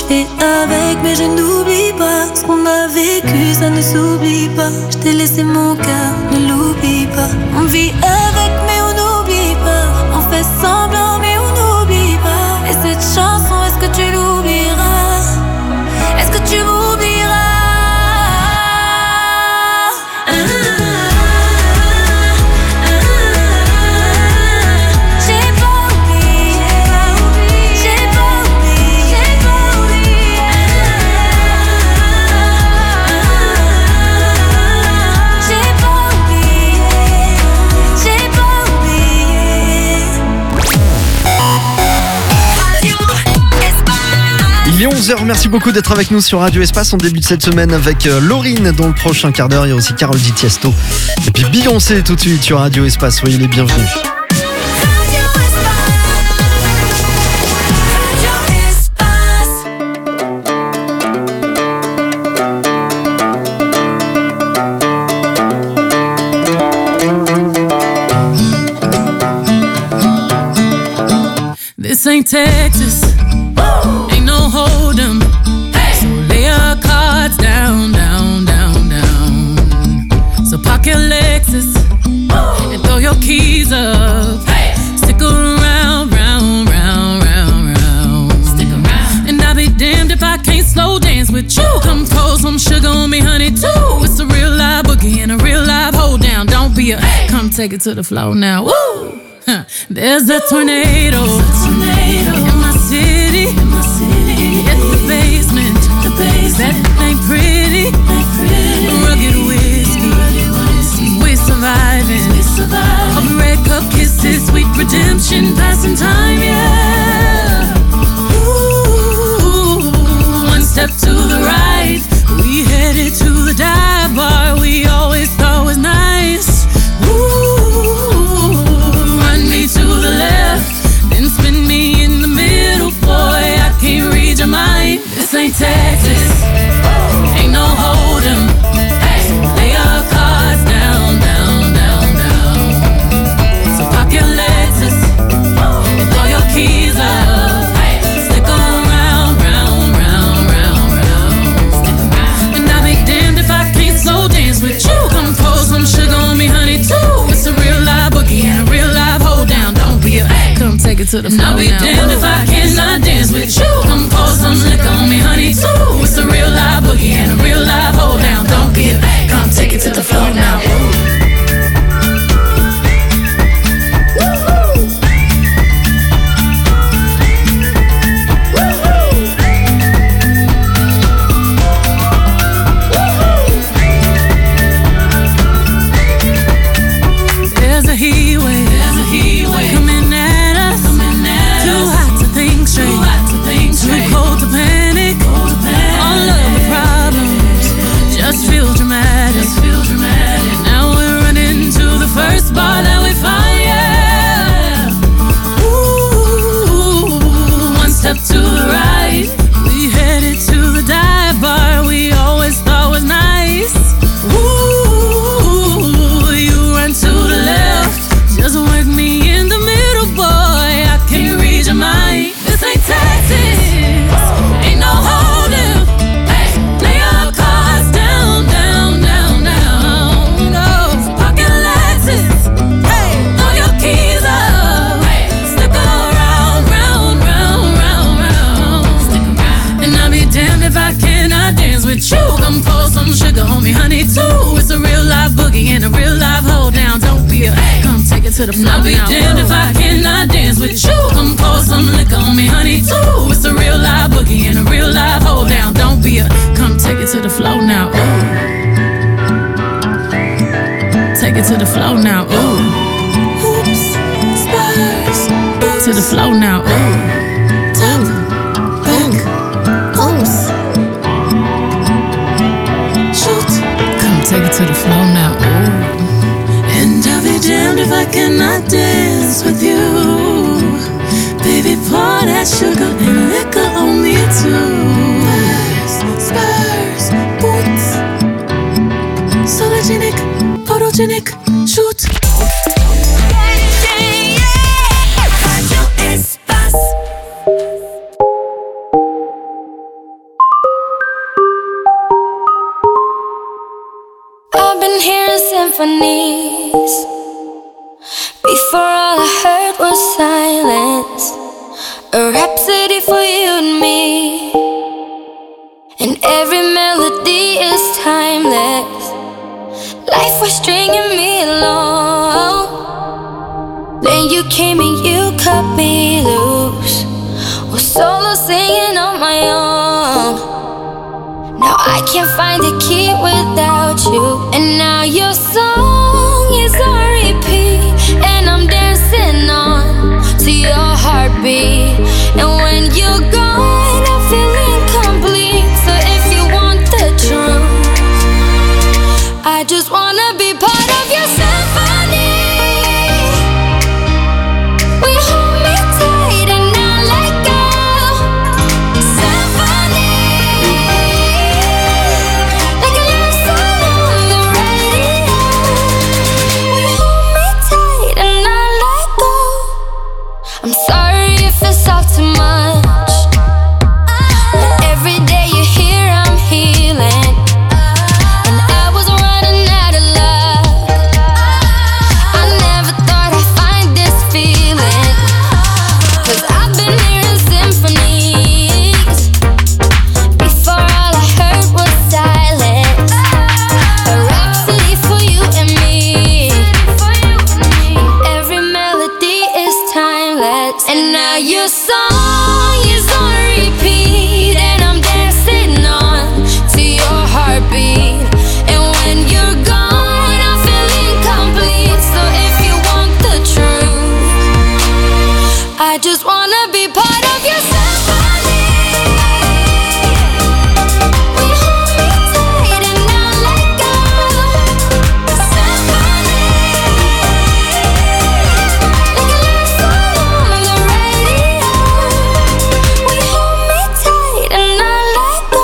J'étais avec mais je n'oublie pas. Ce qu'on a vécu ça ne s'oublie pas. Je t'ai laissé mon cœur, ne l'oublie pas. On vit avec mais on n'oublie pas. On fait semblant mais on n'oublie pas. Et cette chanson, est-ce que tu l'oublieras? Est-ce que tu m'oublieras? Il est 11h, merci beaucoup d'être avec nous sur Radio Espace. On débute cette semaine avec Lauryn dans le prochain quart d'heure. Il y a aussi Karol G Tiesto. Et puis Beyoncé tout de suite sur Radio Espace. Soyez les bienvenus. This ain't Texas. Ain't no hold 'em. So lay your cards down, down, down, down. So park your Lexus and throw your keys up. Stick around, round, round, round, round. Stick around. And I'll be damned if I can't slow dance with you. Come pour some sugar on me, honey, too. It's a real live boogie and a real live hold down. Don't be a come take it to the floor now. Woo! There's a tornado in my city, at the basement, that ain't pretty, rugged whiskey, we're surviving, a red cup kisses, sweet redemption, passing time, yeah. Ooh, one step to the right, we headed to the dive bar we always thought was nice. To the left, then spin me in the middle, boy, I can't read your mind. This ain't Texas, ain't no hold 'em. Lay your cards down, down, down, down. So pop your Lexus and throw your keys up. Stick around, round, round, round, round. And I'll be damned if I can't slow dance with you. Come pour some sugar on me, honey, too. It's a real live boogie and a real live hold down. Don't be a come take it to the floor now. I'll be damned if I cannot dance with you. Come pour some liquor on me, honey, too. It's a real live boogie and a real live hold down. Don't be a come take it to the floor now. There's a heat wave coming at us. Too hot to think straight, too cold to panic. All of the problems just feel dramatic. Now we're running to the first bar that we find, yeah. Ooh, one step to the right, we headed to the dive bar we always thought was nice. Ooh, you run to the left, just work me in the middle, boy, I can't read your mind. This ain't Texas, ain't no hold'em. Lay your cards down, down, down, down. Go, pocket Lexus, throw your keys up. Stick around, round, round, round, round. And I'll be damned if I cannot dance with you. Come pour some sugar on me, honey, too. It's a real live boogie and a real live hold down. Don't be a come take it to the floor. I'll be damned if I cannot dance with you. Come pour some liquor on me, honey, too. It's a real live boogie and a real live hold down. Don't be a come take it to the floor now. Ooh. Take it to the floor now. Ooh. Hoops, spurs, boots. To the floor now. Ooh. Top, back, hoops. Shoot. Come take it to the floor now. Ooh. And I'll be damned if I cannot dance with you. Baby, pour that sugar and liquor on me too. Spurs, boots. Sologenic, photogenic, shoot. And you came and you cut me loose. Was solo singing on my own. Now I can't find a key without you. And now your song is on repeat. And I'm dancing on to your heartbeat. And when you're gone, I feel incomplete. So if you want the truth, I just wanna be part of your symphony. We hold me tight and not let go. Symphony, like a love song on the radio. We hold me tight and not let go. I'm sorry if it's all too much, but every day you're here I'm healing. And I was running out of luck. I never thought I'd find this feeling. 'Cause I've been hearing symphonies. Before all I heard was silence. A rhapsody for you and me. Every melody is timeless. And now your song is on repeat. And I'm dancing on to your heartbeat. And when you're gone, I feel incomplete. So if you want the truth, I just wanna be part of your symphony. We hold me tight and not let go. Symphony, like a love song on the radio. We hold me tight and not let go.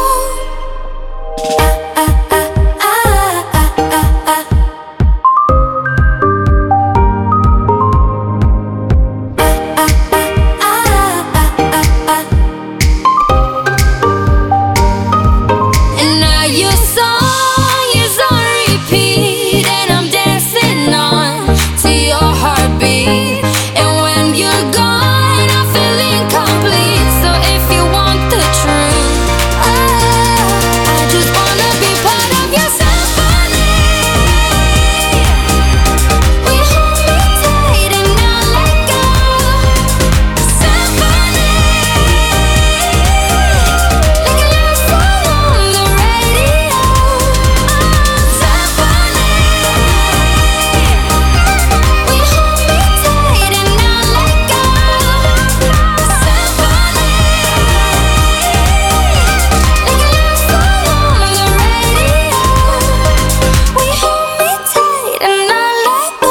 And now your song is on repeat. And I'm dancing on to your heartbeat. And when you're gone, I feel incomplete. So if you want the truth, I just wanna be part of your symphony. We hold me tight and not let go. Symphony, like a love song on the radio. Symphony, we hold me tight and not let go. Symphony, like a love song on the radio. We hold me tight and not let go.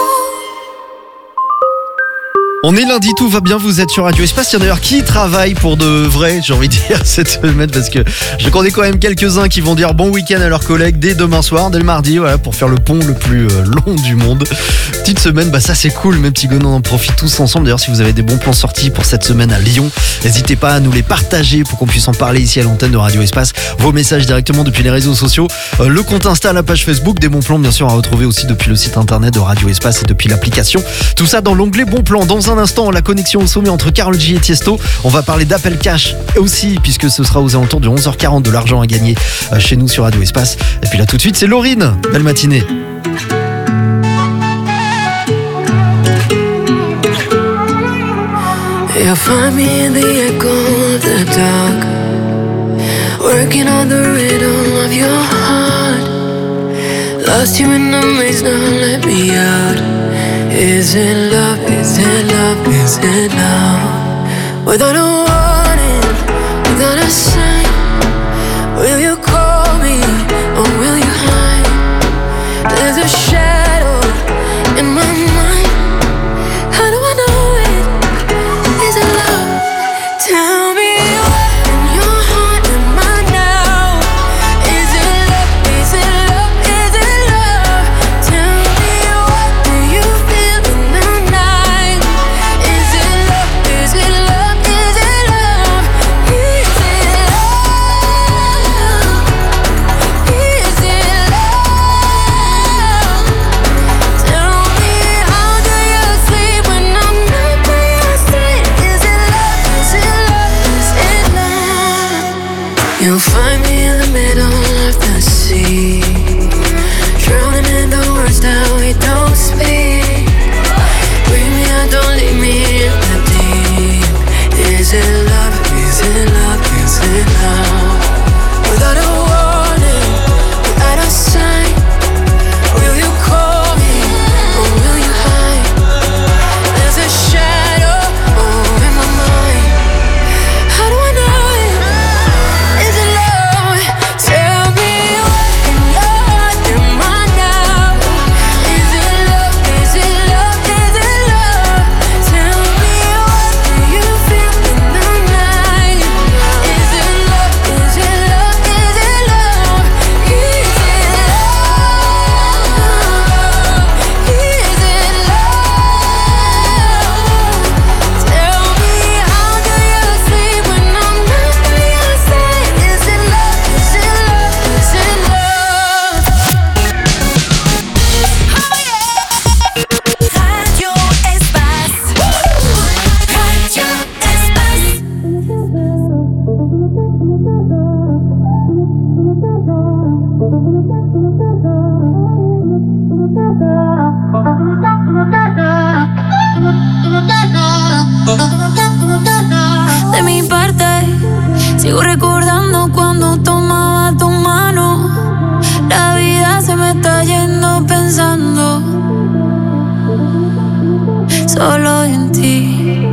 On est lundi, tout va bien, vous êtes sur Radio Espace. Il y en a d'ailleurs qui travaillent pour de vrai, j'ai envie de dire, cette semaine, parce que je connais quand même quelques-uns qui vont dire bon week-end à leurs collègues dès demain soir, dès le mardi, voilà, pour faire le pont le plus long du monde. Petite semaine, bah ça c'est cool, mes petits gonons, on en profite tous ensemble. D'ailleurs, si vous avez des bons plans sortis pour cette semaine à Lyon, n'hésitez pas à nous les partager pour qu'on puisse en parler ici à l'antenne de Radio Espace. Vos messages directement depuis les réseaux sociaux, le compte Insta, la page Facebook, des bons plans bien sûr à retrouver aussi depuis le site internet de Radio Espace et depuis l'application. Tout ça dans l'onglet bons plans. Dans un instant, la connexion au sommet entre Karol G et Tiesto. On va parler d'Apple Cash aussi, puisque ce sera aux alentours de 11h40 de l'argent à gagner chez nous sur Radio Espace. Et puis là tout de suite, c'est Lauryn. Belle matinée. You'll find me in the echo of the dark, working on the rhythm of your heart. Lost you in the maze, now let me out. Is it love, is it love, is it love? Without a warning, without a sign, will you call me or will you hide? There's a shadow in my mind. How do I know it? Is it love? Tell me what in your heart am I now? Is it love? Is it love? Is it love? Tell me what do you feel in the night? Is it love? Is it love? Is it love? De mi parte, sigo recordando cuando tomaba tu mano. La vida se me está yendo pensando solo en ti.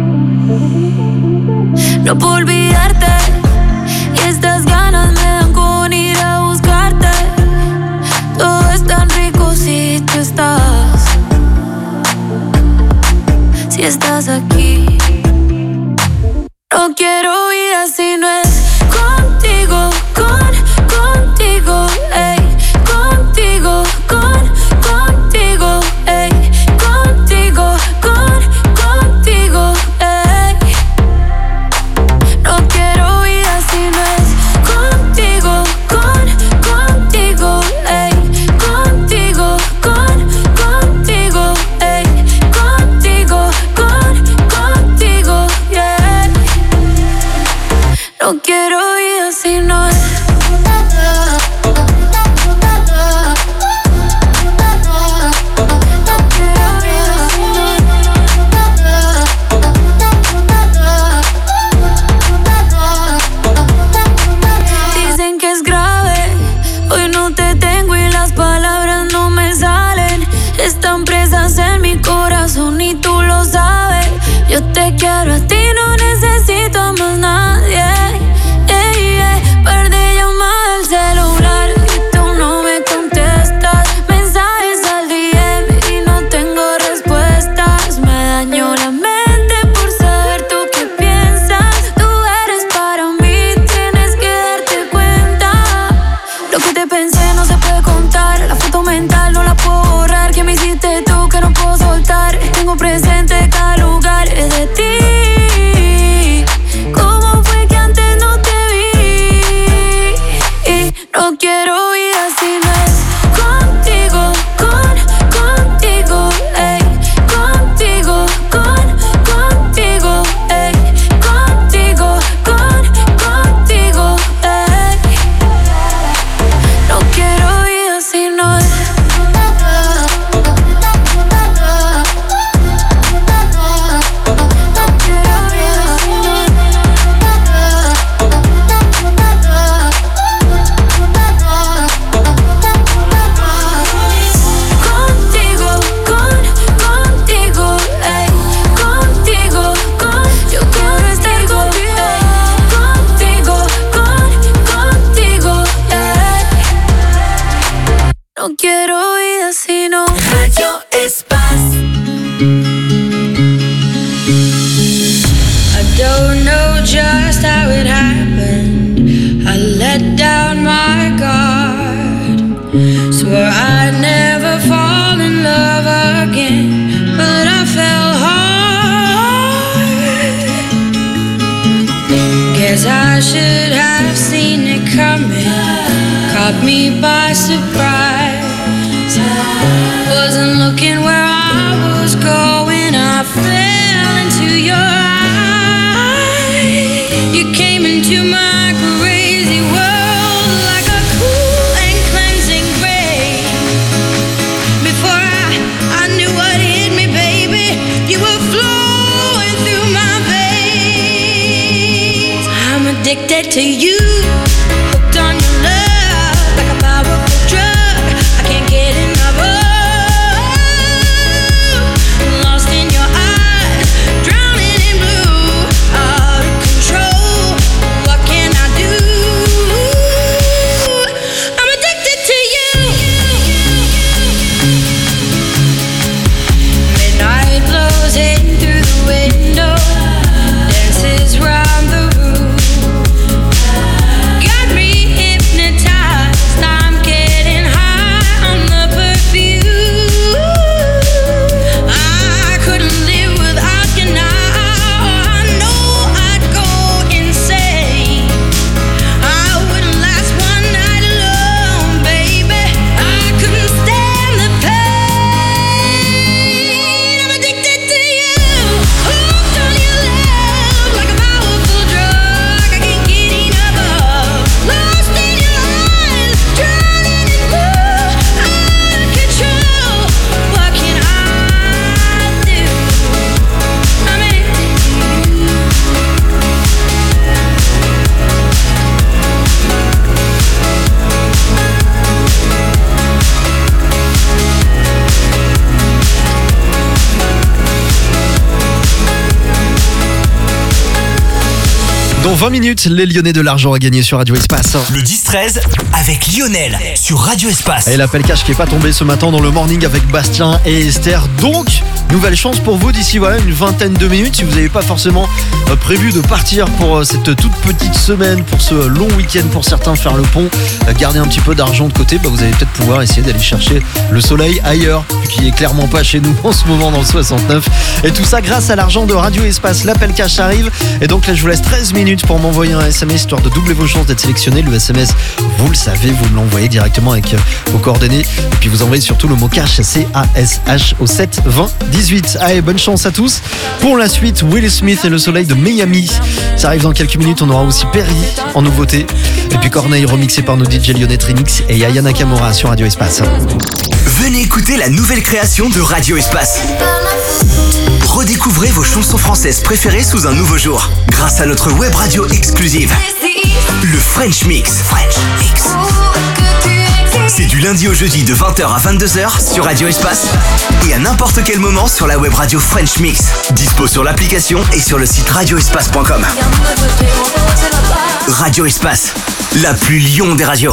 No puedo olvidarte y estas ganas me dan con ir a buscarte. Todo es tan rico si tú estás, si estás aquí. No quiero vida si no es contigo, contigo, ey. Contigo, contigo, ey. Contigo, contigo, ey. No quiero vida si no es contigo, contigo, ey. Contigo, contigo, ey. Contigo, contigo, yeah. No quiero vida si no es. Dicen que es grave, hoy no te tengo y las palabras no me salen. Están presas en mi corazón y tú lo sabes. Yo te quiero a ti, no necesito a más nadie. Perdí llamada al celular y tú no me contestas. Mensajes al DM y no tengo respuestas. Me dañó la mente por saber tú qué piensas. Tú eres para mí, tienes que darte cuenta. Lo que te pensé no se puede contar. La foto mental no la puedo borrar. ¿Qué me hiciste tú que no puedo soltar? Tengo presente cada lugar de ti. ¿Cómo fue que antes no te vi? Y no quiero vida si no es contigo, contigo, ey. Contigo, contigo, ey. Contigo, contigo, ey. No quiero vida si no es. Contigo, contigo, ey. Contigo, yo quiero estar contigo. Contigo, contigo, ey. No quiero vida si no. Radio Espace. I don't know just how it happened. I let down my guard. Swore I'd never fall in love again, but I fell hard. Guess I should have seen it coming. Caught me by surprise. Wasn't looking where I was going. I fell into your eyes. You came into my crazy world like a cool and cleansing rain. Before I knew what hit me, baby, you were flowing through my veins. I'm addicted to you, hooked on your love like a powerful drug. I can't get enough of. Lost in your eyes, drowning in blue, out of control. What can I do? I'm addicted to you. Midnight blows in through the window, dances round the room. Dans 20 minutes, les Lyonnais de l'argent à gagner sur Radio Espace. Le 10-13 avec Lionel sur Radio Espace. Et l'appel cash qui est pas tombé ce matin dans le morning avec Bastien et Esther. Donc, nouvelle chance pour vous d'ici une vingtaine de minutes. Si vous n'avez pas forcément prévu de partir pour cette toute petite semaine, pour ce long week-end, pour certains faire le pont, garder un petit peu d'argent de côté, vous allez peut-être pouvoir essayer d'aller chercher le soleil ailleurs, qui est clairement pas chez nous en ce moment dans le 69. Et tout ça grâce à l'argent de Radio Espace. L'appel cash arrive. Et donc là, je vous laisse 13 minutes pour m'envoyer un SMS histoire de doubler vos chances d'être sélectionné. Le SMS, vous le savez, vous me l'envoyez directement avec vos coordonnées. Et puis vous envoyez surtout le mot cash, CASH au 7 20 18. Allez, bonne chance à tous. Pour la suite, Will Smith et le soleil de Miami. Ça arrive dans quelques minutes. On aura aussi Perry en nouveauté. Et puis Corneille remixé par nos DJ Lyonnais Trinix et Aya Nakamura sur Radio Espace. Venez écouter la nouvelle création de Radio Espace. Redécouvrez vos chansons françaises préférées sous un nouveau jour, grâce à notre web radio exclusive, le French Mix. C'est du lundi au jeudi de 20h à 22h sur Radio Espace et à n'importe quel moment sur la web radio French Mix. Dispo sur l'application et sur le site radioespace.com. Radio Espace, la plus Lyon des radios.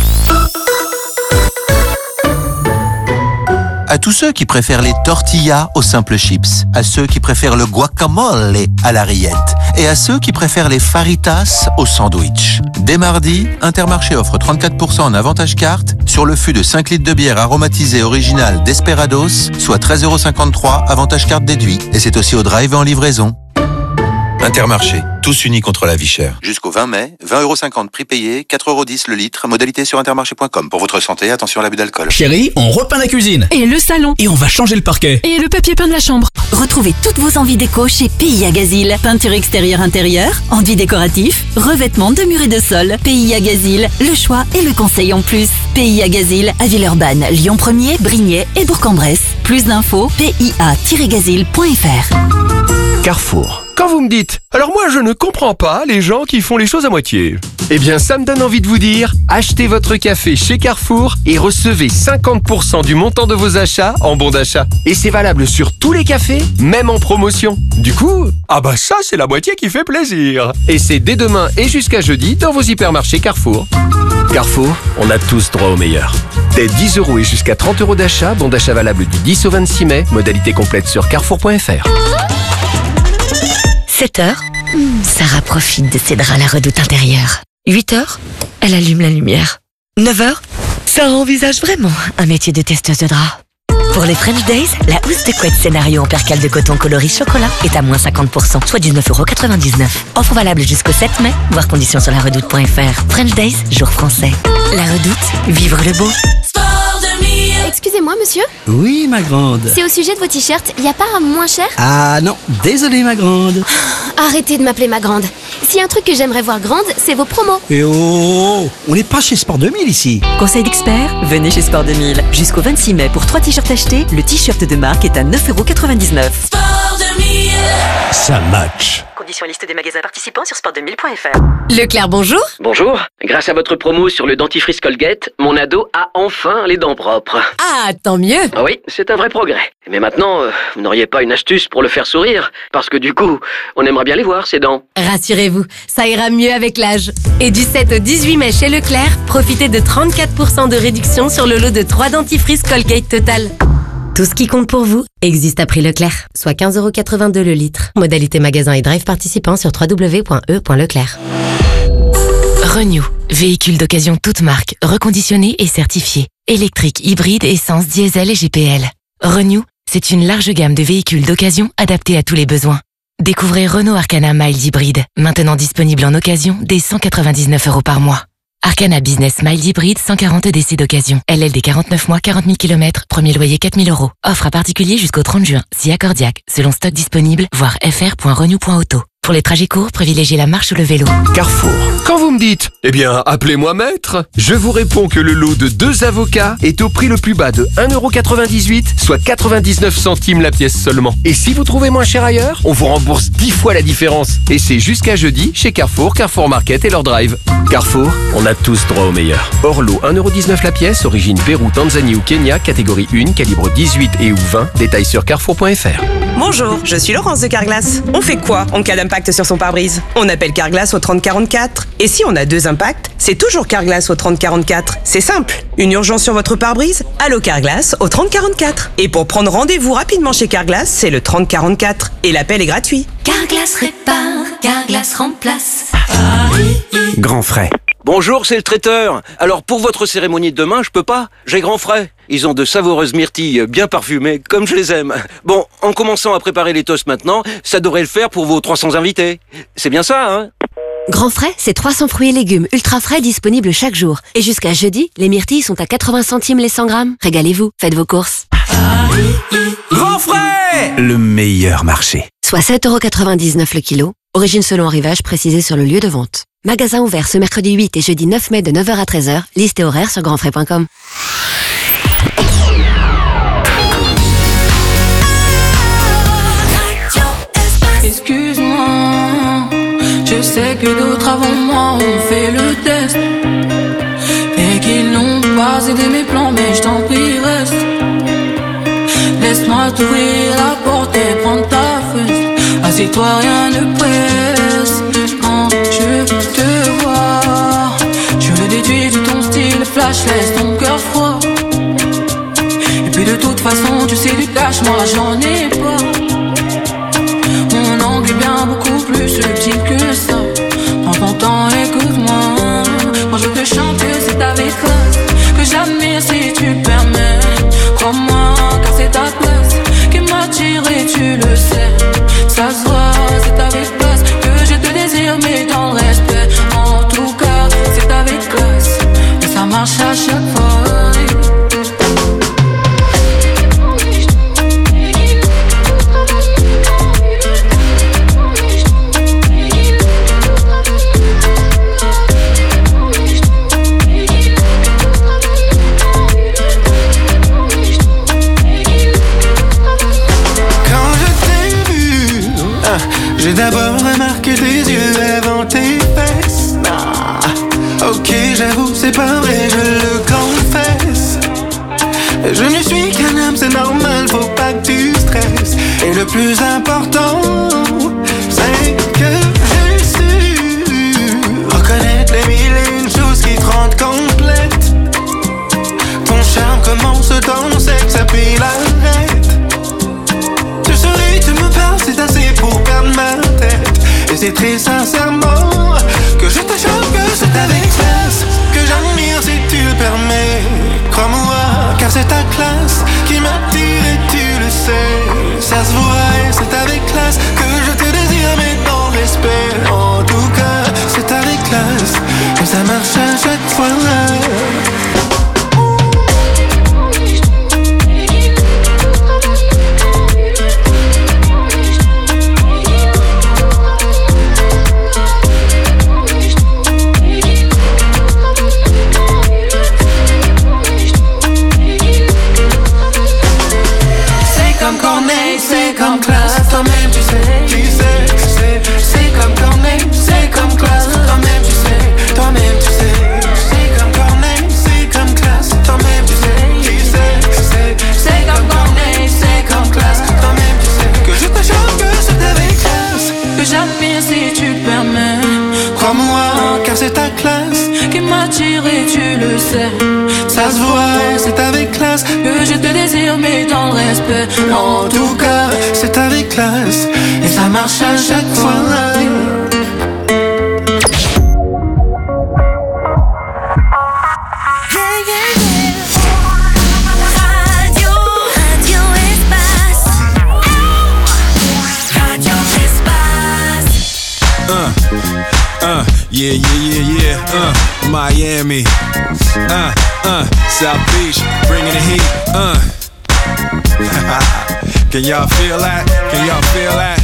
À tous ceux qui préfèrent les tortillas aux simples chips, à ceux qui préfèrent le guacamole à la rillette et à ceux qui préfèrent les faritas au sandwich. Dès mardi, Intermarché offre 34% en avantage carte sur le fût de 5 litres de bière aromatisée originale Desperados, soit 13,53€ avantage carte déduit. Et c'est aussi au drive et en livraison. Intermarché, tous unis contre la vie chère. Jusqu'au 20 mai, 20,50€ prix payé, 4,10€ le litre, modalité sur intermarché.com. Pour votre santé, attention à l'abus d'alcool. Chérie, on repeint la cuisine. Et le salon. Et on va changer le parquet. Et le papier peint de la chambre. Retrouvez toutes vos envies déco chez PIA Gazil. Peinture extérieure-intérieure, enduit décoratif, revêtement de murs et de sol. PIA Gazil, le choix et le conseil en plus. PIA Gazil à Villeurbanne, Lyon 1er, Brignais et Bourg-en-Bresse. Plus d'infos, pia-gazil.fr. Carrefour. Quand vous me dites « Alors moi je ne comprends pas les gens qui font les choses à moitié », eh bien ça me donne envie de vous dire « Achetez votre café chez Carrefour et recevez 50% du montant de vos achats en bon d'achat. Et c'est valable sur tous les cafés, même en promotion. Du coup, ça c'est la moitié qui fait plaisir. Et c'est dès demain et jusqu'à jeudi dans vos hypermarchés Carrefour. Carrefour, on a tous droit au meilleur. Dès 10€ et jusqu'à 30€ d'achat, bon d'achat valable du 10 au 26 mai, modalité complète sur carrefour.fr. 7h, Sarah profite de ses draps à la redoute intérieure. 8h, elle allume la lumière. 9h, Sarah envisage vraiment un métier de testeuse de draps. Pour les French Days, la housse de couette scénario en percale de coton coloris chocolat est à moins 50%, soit 19,99€. Offre valable jusqu'au 7 mai, voir conditions sur laredoute.fr. French Days, jour français. La Redoute, vivre le beau. Excusez-moi, monsieur. Oui, ma grande. C'est au sujet de vos t-shirts, y a pas un moins cher? Ah non, désolé, ma grande. Arrêtez de m'appeler ma grande. S'il y a un truc que j'aimerais voir grande, c'est vos promos. Et on n'est pas chez Sport 2000 ici. Conseil d'expert, venez chez Sport 2000. Jusqu'au 26 mai, pour 3 t-shirts achetés, le t-shirt de marque est à 9,99€. Sport 2000. Ça match. Conditions liste des magasins participants sur sport2000.fr. Leclerc, bonjour. Bonjour. Grâce à votre promo sur le dentifrice Colgate, mon ado a enfin les dents propres. Ah, tant mieux. Ah oui, c'est un vrai progrès. Mais maintenant, vous n'auriez pas une astuce pour le faire sourire? Parce que du coup, on aimerait bien les voir, ses dents. Rassurez-vous, ça ira mieux avec l'âge. Et du 7 au 18 mai chez Leclerc, profitez de 34% de réduction sur le lot de 3 dentifrices Colgate Total. Tout ce qui compte pour vous existe à prix Leclerc, soit 15,82€ le litre. Modalité magasin et drive participant sur www.e.leclerc. Renew, véhicule d'occasion toute marque, reconditionné et certifié. Électrique, hybride, essence, diesel et GPL. Renew, c'est une large gamme de véhicules d'occasion adaptés à tous les besoins. Découvrez Renault Arcana Mild Hybride, maintenant disponible en occasion dès 199€ par mois. Arcana Business Mild Hybride, 140 DC d'occasion. LLD 49 mois, 40 000 km, premier loyer 4 000 €. Offre à particulier jusqu'au 30 juin, si accordiaque, selon stock disponible, voir fr.renew.auto. Pour les trajets courts, privilégiez la marche ou le vélo. Carrefour. Quand vous me dites « Eh bien, appelez-moi maître », je vous réponds que le lot de 2 avocats est au prix le plus bas de 1,98€, soit 99 centimes la pièce seulement. Et si vous trouvez moins cher ailleurs, on vous rembourse 10 fois la différence. Et c'est jusqu'à jeudi chez Carrefour, Carrefour Market et leur drive. Carrefour, on a tous droit au meilleur. Hors lot, 1,19€ la pièce, origine Pérou, Tanzanie ou Kenya, catégorie 1, calibre 18 et ou 20, détails sur carrefour.fr. Bonjour, je suis Laurence de Carglass. On fait quoi en cas d'impact impact sur son pare-brise? On appelle Carglass au 3044. Et si on a 2 impacts, c'est toujours Carglass au 3044. C'est simple. Une urgence sur votre pare-brise? Allô Carglass au 3044. Et pour prendre rendez-vous rapidement chez Carglass, c'est le 3044. Et l'appel est gratuit. Carglass répare, Carglass remplace. Grand frais. Bonjour, c'est le traiteur. Alors pour votre cérémonie de demain, je peux pas. J'ai grand frais. Ils ont de savoureuses myrtilles bien parfumées, comme je les aime. Bon, en commençant à préparer les toasts maintenant, ça devrait le faire pour vos 300 invités. C'est bien ça, hein? Grand frais, c'est 300 fruits et légumes ultra frais disponibles chaque jour. Et jusqu'à jeudi, les myrtilles sont à 80 centimes les 100 grammes. Régalez-vous, faites vos courses. Grand frais! Le meilleur marché. Soit 7,99€ le kilo. Origine selon arrivage précisée sur le lieu de vente. Magasin ouvert ce mercredi 8 et jeudi 9 mai de 9h à 13h. Liste et horaire sur grandfrais.com. Excuse-moi, je sais que d'autres avant moi ont fait le test et qu'ils n'ont pas aidé mes plans, mais je t'en prie reste. Laisse-moi t'ouvrir la porte et prendre ta fesse. Assieds-toi, rien ne presse. Quand je te vois, je le déduis de ton style flash, laisse ton cœur froid. Et puis de toute façon, tu sais du cash, moi j'en ai pas. Mon angle est bien beaucoup plus subtil que ça. Prends ton temps, écoute-moi. Quand je te chante, c'est avec classe que j'admire si tu le permets. Crois-moi, car c'est ta place qui m'attire et tu le sais. Ça se voit, c'est avec classe que je te désire, mais dans le respect. En tout cas, c'est avec classe et ça marche à chaque fois. J'ai d'abord remarqué tes yeux avant tes fesses. Ok, j'avoue, c'est pas vrai, je le confesse. Je ne suis qu'un homme, c'est normal, faut pas que tu stresses. Et le plus important, c'est que j'ai su reconnaître les mille et une choses qui te rendent complète. Ton charme commence dans le sexe, puis l'arrête. Tu souris, tu me parles, c'est assez pour perdre ma tête. Et c'est très sincèrement que je te chante, que c'est avec classe que j'admire si tu le permets. Crois-moi, car c'est ta classe qui m'attire et tu le sais. Ça se voit et c'est avec classe que je te désire, mais dans le respect. En tout cas, c'est avec classe et ça marche à chaque fois. C'est comme classe, toi-même tu sais, c'est comme Corneille, c'est comme classe, toi-même tu sais, c'est comme Corneille, c'est comme classe, toi-même tu sais, c'est comme Corneille, c'est comme classe, toi-même tu sais, que je te chante, que c'est avec classe, que j'admire si tu le permets. Crois-moi, car c'est ta classe qui m'attire et tu le sais. Ça se voit, c'est avec classe que je te désire, mais dans le respect. En tout cas, c'est avec classe et ça marche à chaque fois. Yeah. Miami. South Beach, bringing the heat. Can y'all feel that? Can y'all feel that?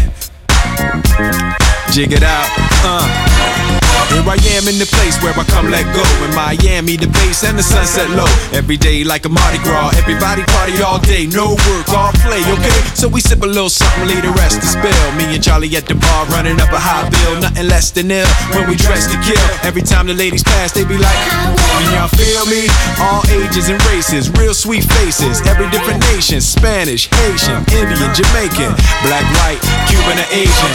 Jig it out. Here I am in the place where I come let go. In Miami, the bass and the sunset low. Every day like a Mardi Gras. Everybody party all day, no work, all play, okay? So we sip a little something, leave the rest to spill. Me and Charlie at the bar running up a high bill. Nothing less than ill when we dress to kill. Every time the ladies pass, they be like, can y'all feel me? All ages and races, real sweet faces. Every different nation, Spanish, Haitian, Indian, Jamaican, black, white, Cuban or Asian.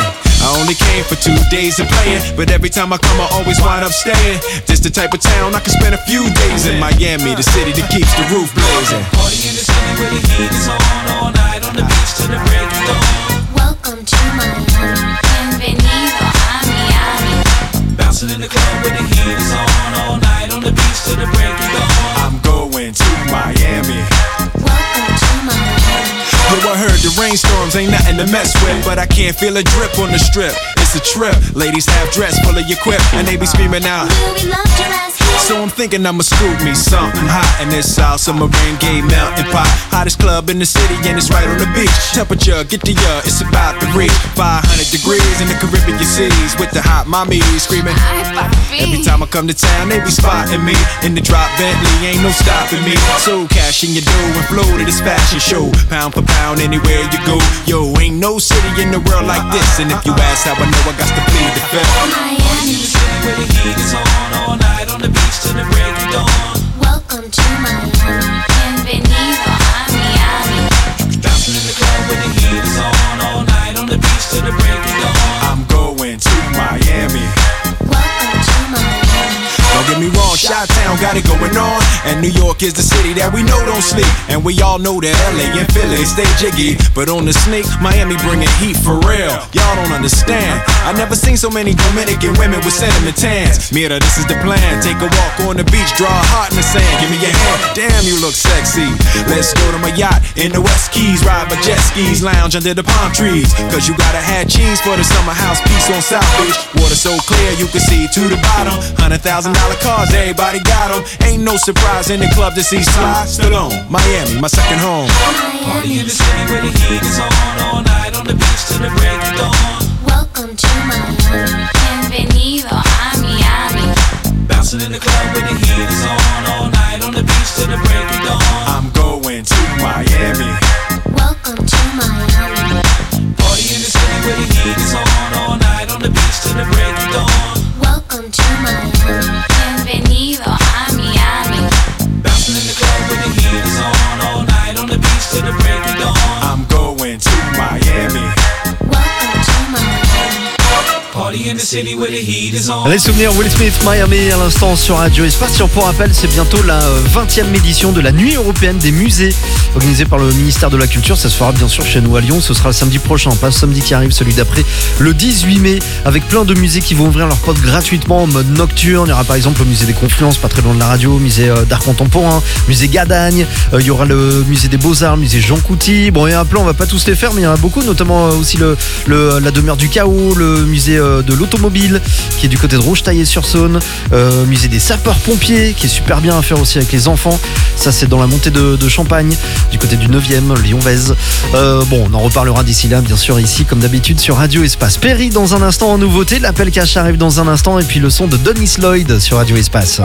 I only came for 2 days of playing, but every time I come I always wind up staying. This the type of town I can spend a few days in. Miami, the city that keeps the roof blazing. Party in the city where the heat is on all night on the beach till the break of dawn. Welcome to Miami, bienvenido a Miami. Bouncing in the club where the heat is on all night on the beach till the break of dawn. I'm going to Miami. Welcome to Miami. Yo, I heard the rainstorms ain't nothing to mess with, but I can't feel a drip on the strip. It's a trip. Ladies have dress full of your quip, and they be screaming out. We love your ass here. So I'm thinking I'ma scoop me something hot in this South Submarine Gay melting pot. Hottest club in the city and it's right on the beach. Temperature, get to ya, it's about to reach 500 degrees in the Caribbean cities with the hot mommies screaming. Every time I come to town, they be spotting me in the drop Bentley, ain't no stopping me. So cash in your dough and flow to this fashion show. Pound for pound, anywhere you go. Yo, ain't no city in the world like this. And if you ask how I know, I got to plead the fifth. Miami, the city where the heat is on all night on the beach till the break of dawn. Welcome to Miami, bienvenido a Miami. Bouncing in the club where the heat is on all night on the beach till the break of dawn. I'm going to Miami. Welcome to Miami. Don't get me wrong, Chi-Town got it going on, and New York is the city that we know don't sleep. And we all know that LA and Philly stay jiggy, but on the sneak, Miami bringing heat for real. Y'all don't understand. I never seen so many Dominican women with sentiment tans. Mira, this is the plan. Take a walk on the beach, draw a heart in the sand. Give me your hand. Damn, you look sexy. Let's go to my yacht in the West Keys, ride my jet skis, lounge under the palm trees. Cause you gotta have cheese for the summer house piece on South Beach. Water so clear you can see to the bottom. $100,000 cars, everybody got them. Ain't no surprise in the club to see Sly Stallone. Miami, my second home. Party in the city where the heat is on all night on the beach till the break of dawn. Welcome to Miami, bienvenido a Miami. Bouncing in the club where the heat is on all night on the beach till the break of dawn. I'm going to Miami. Welcome to Miami. Party in the city where the heat is on all night on the beach till the break of dawn. Welcome to Miami, bienvenido a Miami. Bouncing in the club where the heat is on all night on the beach till the break of dawn. I'm going to Miami. Welcome to Miami. Party in the city where the heat is on. Les souvenirs Will Smith, Miami à l'instant sur Radio Espace. Pour rappel, c'est bientôt la 20e édition de la Nuit européenne des musées organisée par le ministère de la Culture. Ça se fera bien sûr chez nous à Lyon. Ce sera le samedi prochain, pas le samedi qui arrive, celui d'après, le 18 mai, avec plein de musées qui vont ouvrir leurs portes gratuitement en mode nocturne. Il y aura par exemple le musée des Confluences, pas très loin de la radio, musée d'art contemporain, musée Gadagne, il y aura le musée des Beaux-Arts, musée Jean Couty. Bon, il y a un plan, on va pas tous les faire, mais il y en a beaucoup, notamment aussi la demeure du chaos, le musée de l'automobile qui est du côté de Rochetaillé-sur-Saône, musée des sapeurs-pompiers qui est super bien à faire aussi avec les enfants. Ça, c'est dans la montée de Champagne, du côté du 9e, Lyon-Vèze. Bon, on en reparlera d'ici là, bien sûr, ici, comme d'habitude, sur Radio Espace. Perry, dans un instant en nouveauté. L'appel cash arrive dans un instant. Et puis le son de Dennis Lloyd sur Radio Espace.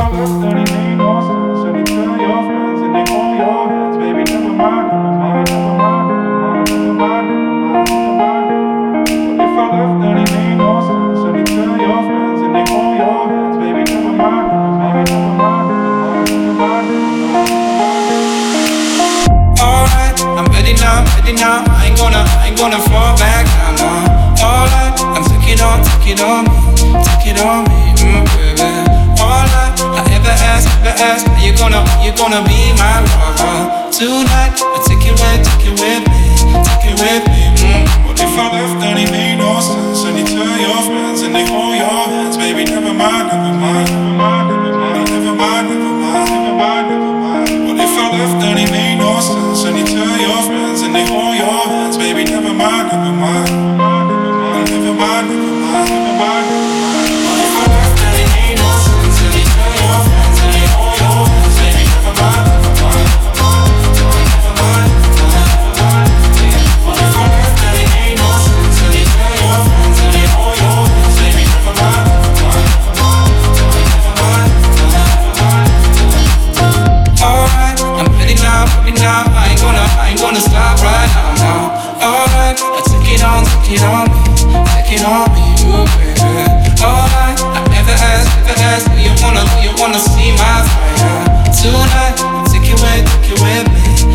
Now, I ain't gonna fall back now, no. All right, I'm take it on me, baby. All right, I ever ask, are you gonna be my lover? Tonight, I take it with me. What if I left, then it made no sense? And you tell your friends and they hold your hands, baby, never mind. What if I left, then it made no sense? And you tell your friends and they hold your hands, baby, never mind. I ain't gonna stop right now. Alright, take it on me, ooh, baby. Alright, I never asked, do you wanna see my fire? Tonight, take it with me,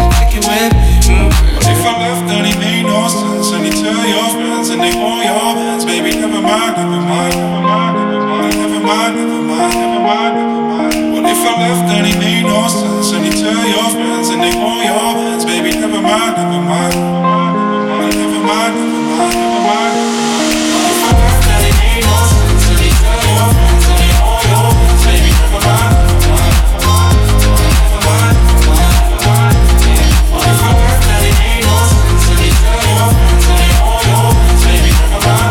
ooh, baby. What if I left, then it made no sense? And you tell your friends and they hold your hands, baby. mind, never mind, never mind, never mind, never mind, never mind, never mind. What if I left and it made no sense? And you tell your friends and they hold your hands, baby, never mind, never mind, never mind, never mind, never mind, never mind. What if I left and it made no sense? And you tell your friends and they hold your hands, baby, never mind, never mind, never mind, never mind, never mind. What if I left and it made no sense? And you tell your friends and they hold your hands, baby, never mind.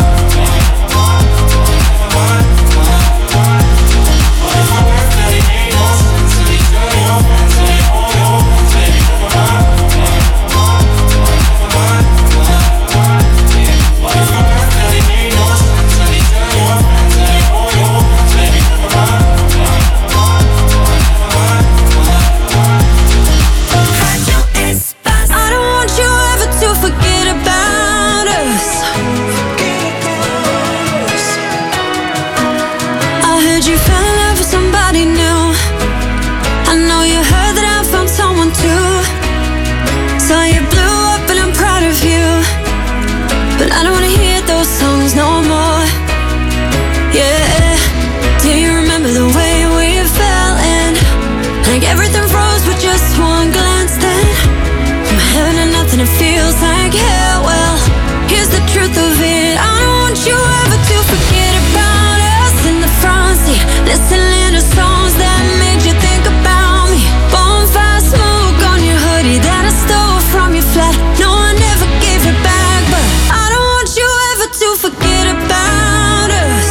It feels like hell. Well, here's the truth of it. I don't want you ever to forget about us in the front seat, listening to songs that made you think about me. Bonfire smoke on your hoodie that I stole from your flat. No, I never gave it back, but I don't want you ever to forget about us.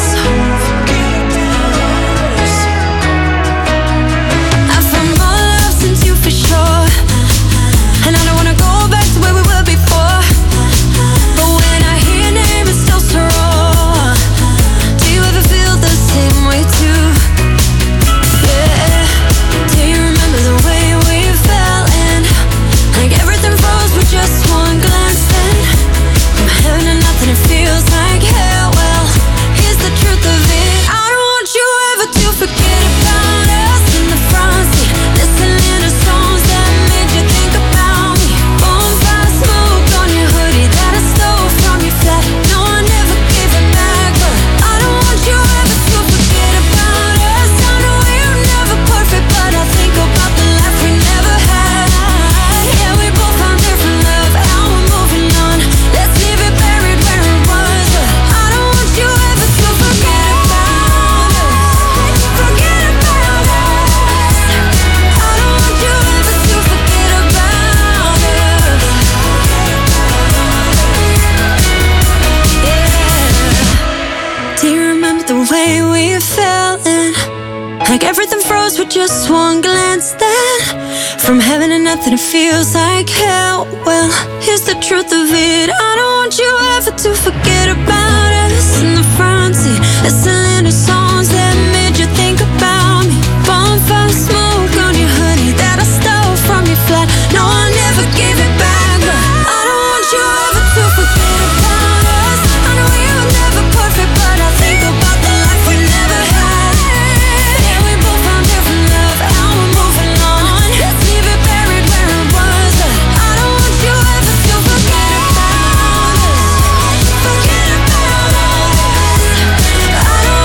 I found more love since you for sure, and I don't wanna go back to where we were before. But when I hear your name, it's still so raw. Do you ever feel the same way too? Yeah. Do you remember the way we fell in? Like everything froze with just one glance. Then from heaven to nothing, it feels like hell. Well, here's the truth of it. I don't want you ever to forget about us in the front seat, listening to songs that made you think about me. Bonfire smoke on your hoodie that I stole from your flat. No, I never gave it back, but I don't want you ever to forget about us. I know we were never perfect, but I think about the life we never had. Yeah, we both found different love, now we're moving on. Let's leave it buried where it was, but I don't want you ever to forget about us. Forget about us. I don't want you ever to forget about us. Yeah. Do you remember the way we fell in? Like everything froze with just one glance. Then from heaven to nothing, it feels like hell. Well, here's the truth of it. I don't want you ever to forget about us in the front seat, listening to songs that made you think about me. Bonfire smoke on your hoodie that I stole from your flat. No, I never gave it back, but I don't want you ever to forget about us. I know we were never perfect, but I think about the life we never had. Yeah, we both found different love, now we're moving on. Let's leave it buried where it was, but I don't want you ever to forget about us. Forget about us. I don't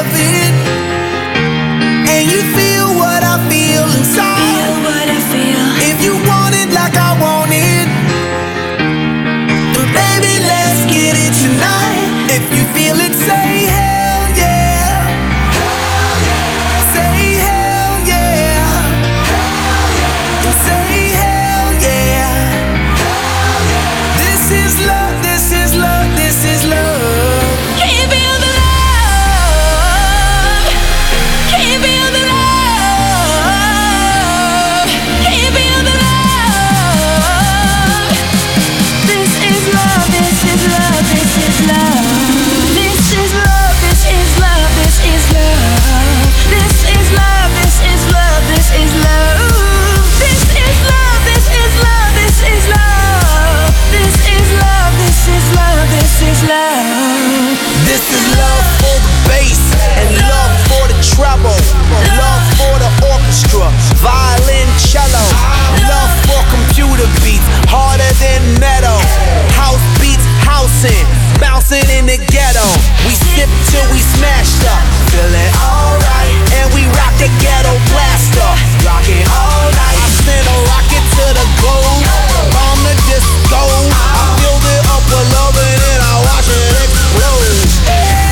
love it, and you feel what I feel inside. If you want it like I want it, then baby, let's get it tonight. If you feel it, say hell yeah. Say hell yeah. Say hell yeah. This is love, this is love, this is love. Can you feel the love? Can you feel the love? Can you feel the love? This is love, this is love, this is love. This is love, this is love, this is love. This is love, this is love, this is love. This is love, this is love, this is love. This is love, this is love, this is love. This is love for the bass and love for the treble, love for the orchestra, violin, cello, love for computer beats, harder than metal, house beats, housing, bouncing in the ghetto. We sip till we smashed up, feeling alright, and we rock the ghetto blaster, rocking all night. I send a rocket to the globe, bomb the disco. I filled it up with love and then I watch it explode. Yeah,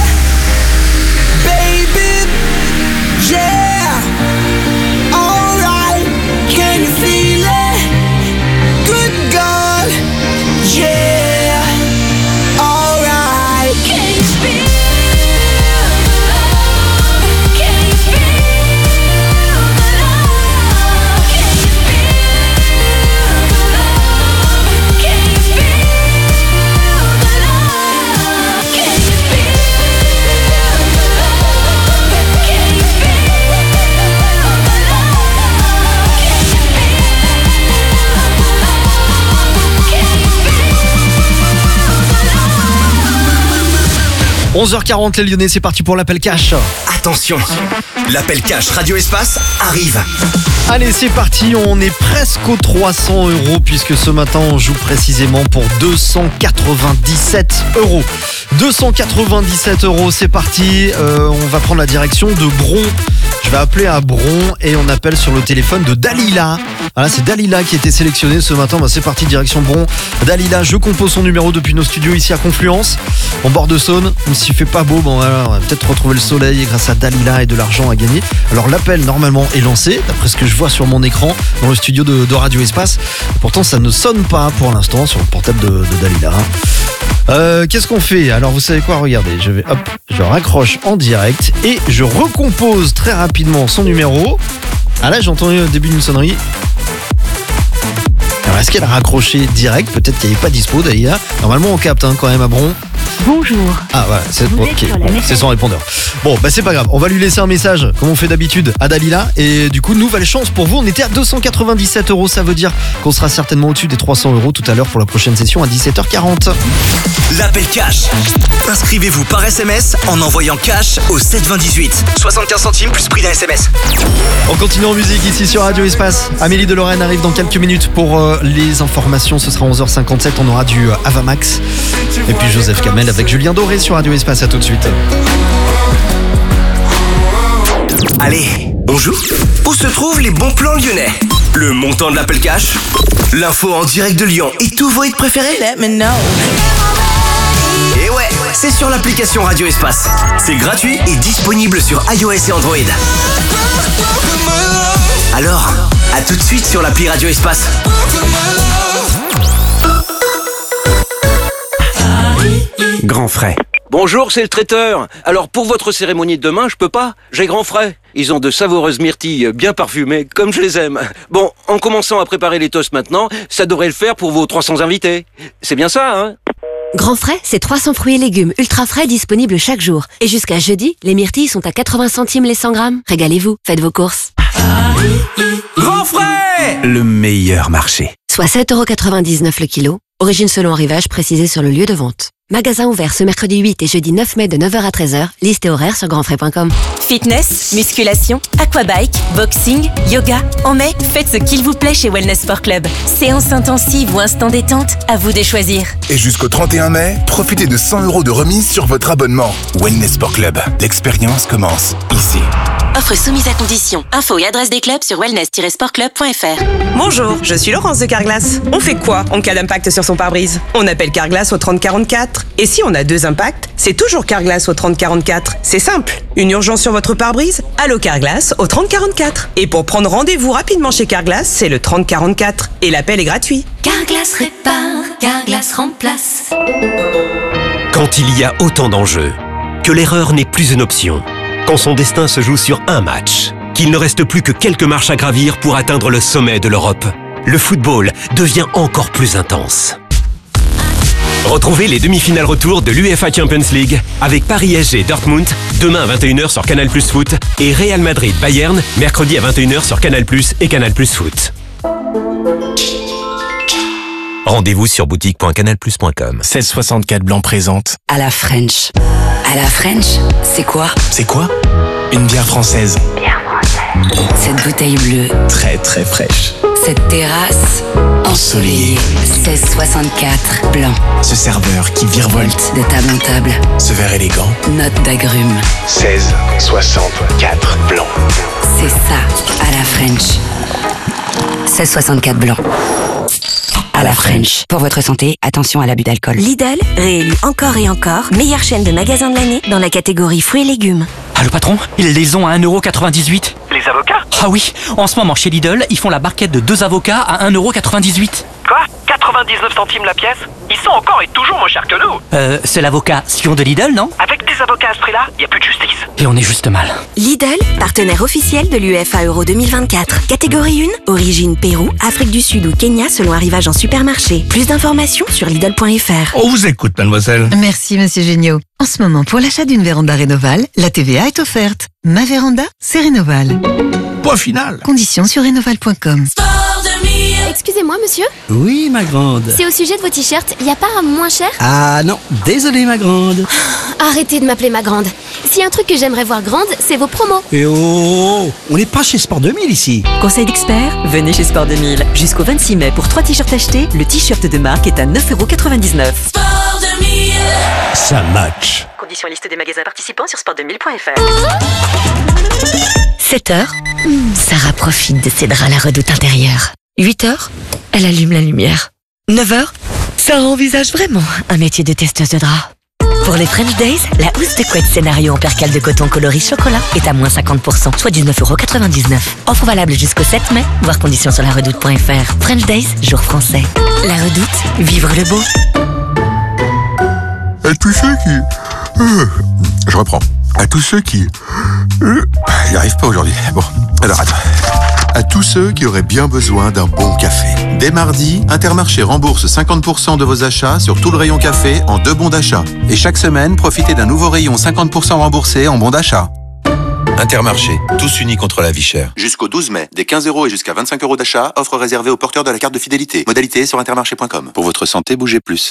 baby, yeah, alright. Can you feel it? Good God, yeah, alright. Can you feel the love? Can you feel the love? Can you feel the love? Can you feel the love? Can you feel the love? Can you feel 11h40 les Lyonnais, c'est parti pour l'appel cash. Attention, l'appel cash Radio Espace arrive. Allez, c'est parti, on est presque aux 300 € puisque ce matin on joue précisément pour 297 €. 297 €, c'est parti. On va prendre la direction de Bron. Je vais appeler à Bron et on appelle sur le téléphone de Dalila. Voilà, c'est Dalila qui a été sélectionnée ce matin. Bah, c'est parti, direction Bron. Dalila, je compose son numéro depuis nos studios ici à Confluence, en bord de Saône. Même s'il fait pas beau, bon, voilà, on va peut-être retrouver le soleil grâce à Dalila et de l'argent à gagner. Alors l'appel normalement est lancé, d'après ce que je vois sur mon écran dans le studio de Radio Espace. Pourtant ça ne sonne pas pour l'instant sur le portable de Dalila. Qu'est-ce qu'on fait? Alors vous savez quoi, regardez, je raccroche en direct et je recompose très rapidement son numéro. Ah là j'ai entendu le début d'une sonnerie. Alors est-ce qu'elle a raccroché direct? Peut-être qu'elle n'est pas dispo Dalila. Normalement on capte quand même à Bron. Bonjour. Ah voilà, c'est son répondeur. Bon, bah c'est pas grave, on va lui laisser un message, comme on fait d'habitude, à Dalila. Et du coup, nouvelle chance pour vous, on était à 297 €. Ça veut dire qu'on sera certainement au-dessus des 300 € tout à l'heure pour la prochaine session à 17h40. L'appel cash. Inscrivez-vous par SMS en envoyant cash au 72018. 75 centimes plus prix d'un SMS. On continue en musique ici sur Radio Espace. Amélie de Lorraine arrive dans quelques minutes pour les informations. Ce sera 11h57, on aura du Avamax. Et puis Joseph Kamel avec Julien Doré sur Radio Espace. À tout de suite. Allez, on joue? Où se trouvent les bons plans lyonnais? Le montant de l'appel cash, l'info en direct de Lyon et tous vos hits préférés? Let me know. Et ouais, c'est sur l'application Radio Espace. C'est gratuit et disponible sur iOS et Android. Alors, à tout de suite sur l'appli Radio Espace. Grand frais. Bonjour, c'est le traiteur. Alors pour votre cérémonie de demain, je peux pas. J'ai grand frais. Ils ont de savoureuses myrtilles bien parfumées, comme je les aime. Bon, en commençant à préparer les toasts maintenant, ça devrait le faire pour vos 300 invités. C'est bien ça, hein? Grand frais, c'est 300 fruits et légumes ultra frais disponibles chaque jour. Et jusqu'à jeudi, les myrtilles sont à 80 centimes les 100 grammes. Régalez-vous, faites vos courses. Grand frais, le meilleur marché. Soit 7,99 € le kilo. Origine selon arrivage précisé sur le lieu de vente. Magasin ouvert ce mercredi 8 et jeudi 9 mai de 9h à 13h. Liste et horaire sur grandfrais.com. Fitness, musculation, aquabike, boxing, yoga. En mai, faites ce qu'il vous plaît chez Wellness Sport Club. Séance intensive ou instant détente, à vous de choisir. Et jusqu'au 31 mai, profitez de 100 € de remise sur votre abonnement. Wellness Sport Club, l'expérience commence ici. Offre soumise à condition. Info et adresse des clubs sur wellness-sportclub.fr. Bonjour, je suis Laurence de Carglass. On fait quoi en cas d'impact sur son pare-brise? On appelle Carglass au 3044. Et si on a 2 impacts, c'est toujours Carglass au 3044. C'est simple. Une urgence sur votre pare-brise? Allô Carglass au 3044. Et pour prendre rendez-vous rapidement chez Carglass, c'est le 3044. Et l'appel est gratuit. Carglass répare, Carglass remplace. Quand il y a autant d'enjeux, que l'erreur n'est plus une option, quand son destin se joue sur un match, qu'il ne reste plus que quelques marches à gravir pour atteindre le sommet de l'Europe, le football devient encore plus intense. Retrouvez les demi-finales retour de l'UEFA Champions League avec Paris SG Dortmund demain à 21h sur Canal+ Foot et Real Madrid Bayern mercredi à 21h sur Canal+ et Canal+ Foot. Rendez-vous sur boutique.canalplus.com. 1664 Blanc présente À la French. À la French, c'est quoi? C'est quoi? Une bière française. Cette bouteille bleue. Très très fraîche. Cette terrasse ensoleillée. 1664 Blanc. Ce serveur qui virevolte de table en table. Ce verre élégant. Note d'agrumes. 1664 Blanc. C'est ça, à la French. 1664 Blanc. À la French. Pour votre santé, attention à l'abus d'alcool. Lidl, réélu encore et encore, meilleure chaîne de magasins de l'année dans la catégorie fruits et légumes. Ah, le patron, ils les ont à 1,98 €. Les avocats? Ah oui, en ce moment chez Lidl, ils font la barquette de 2 avocats à 1,98 €. Quoi? 99 centimes la pièce? Ils sont encore et toujours moins chers que nous. C'est l'avocat Sion de Lidl, non? Avec des avocats à ce prix-là, y a plus de justice. Et on est juste mal. Lidl, partenaire officiel de l'UEFA Euro 2024. Catégorie 1, origine Pérou, Afrique du Sud ou Kenya selon arrivage en supermarché. Plus d'informations sur Lidl.fr. On vous écoute, mademoiselle. Merci, monsieur Géniaud. En ce moment, pour l'achat d'une véranda Rénoval, la TVA est offerte. Ma véranda, c'est Rénoval. Point final. Conditions sur rénoval.com. Excusez-moi, monsieur. Oui, ma grande. C'est au sujet de vos t-shirts. Y a pas un moins cher? Ah non, désolé, ma grande. Arrêtez de m'appeler ma grande. S'il y a un truc que j'aimerais voir grande, c'est vos promos. Et oh, on n'est pas chez Sport 2000 ici. Conseil d'expert, venez chez Sport 2000. Jusqu'au 26 mai, pour 3 t-shirts achetés, le t-shirt de marque est à 9,99 €. Sport 2000. Ça match. Conditions liste des magasins participants sur sport2000.fr. 7h, Sarah profite de ses draps à la redoute intérieure. 8h, elle allume la lumière. 9h, Sarah envisage vraiment un métier de testeuse de draps. Pour les French Days, la housse de couette scénario en percale de coton coloris chocolat est à moins 50%, soit 19,99 €. Offre valable jusqu'au 7 mai, voir conditions sur laredoute.fr. French Days, jour français. La Redoute, vivre le beau. À tous ceux qui... Je reprends. À tous ceux qui... J'y arrive pas aujourd'hui. Bon, alors attends. À tous ceux qui auraient bien besoin d'un bon café. Dès mardi, Intermarché rembourse 50% de vos achats sur tout le rayon café en 2 bons d'achat. Et chaque semaine, profitez d'un nouveau rayon 50% remboursé en bons d'achat. Intermarché, tous unis contre la vie chère. Jusqu'au 12 mai, des 15 € et jusqu'à 25 € d'achat, offre réservée aux porteurs de la carte de fidélité. Modalité sur intermarché.com. Pour votre santé, bougez plus.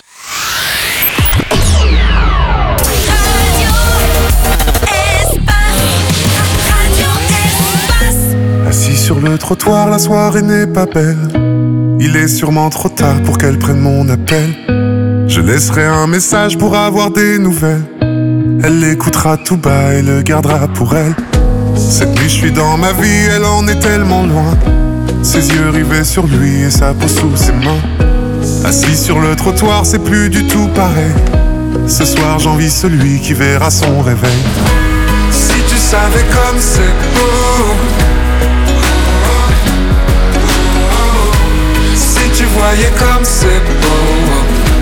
Assis sur le trottoir, la soirée n'est pas belle. Il est sûrement trop tard pour qu'elle prenne mon appel. Je laisserai un message pour avoir des nouvelles. Elle l'écoutera tout bas et le gardera pour elle. Cette nuit je suis dans ma vie, elle en est tellement loin. Ses yeux rivés sur lui et sa peau sous ses mains. Assis sur le trottoir, c'est plus du tout pareil. Ce soir j'envie celui qui verra son réveil. Si tu savais comme c'est beau, si tu voyais comme c'est beau.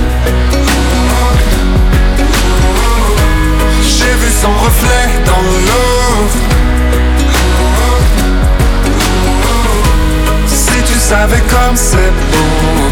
J'ai vu son reflet dans l'eau. Si tu savais comme c'est beau.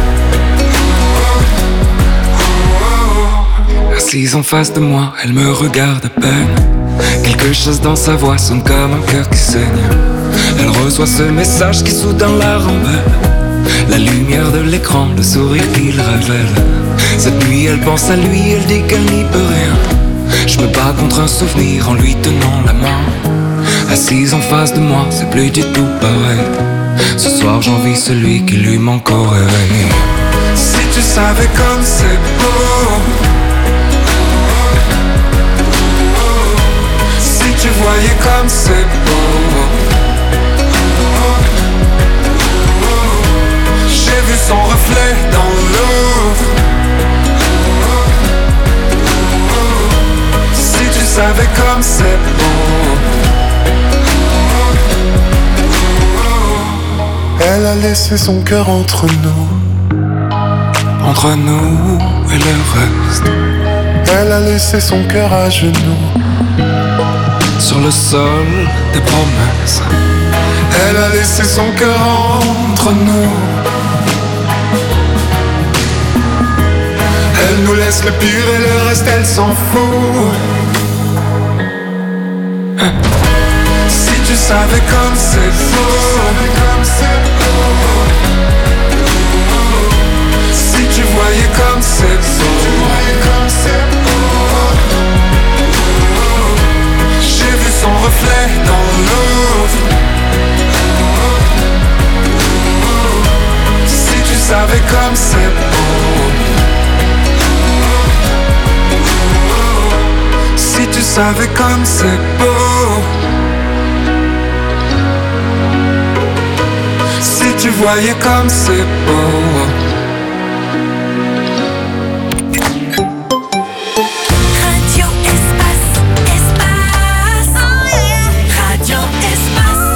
Assise en face de moi, elle me regarde à peine. Quelque chose dans sa voix sonne comme un cœur qui saigne. Elle reçoit ce message qui soudain la rembelle. La lumière de l'écran, le sourire qu'il révèle. Cette nuit elle pense à lui, elle dit qu'elle n'y peut rien. Je me bats contre un souvenir en lui tenant la main. Assise en face de moi, c'est plus du tout pareil. Ce soir j'envie celui qui lui manque au réveil. Si tu savais comme c'est beau, si tu voyais comme c'est beau. J'ai vu son reflet dans l'eau. Si tu savais comme c'est beau. Elle a laissé son cœur entre nous et le reste. Elle a laissé son cœur à genoux sur le sol des promesses. Elle a laissé son cœur entre nous. Elle nous laisse le pire et le reste elle s'en fout. Si tu savais comme c'est beau. Si tu voyais comme c'est beau. J'ai vu son reflet dans l'eau. Si tu savais comme c'est beau. Si tu savais comme c'est beau. Si tu voyais comme c'est beau. Radio Espace, Espace. Oh yeah. Radio Espace.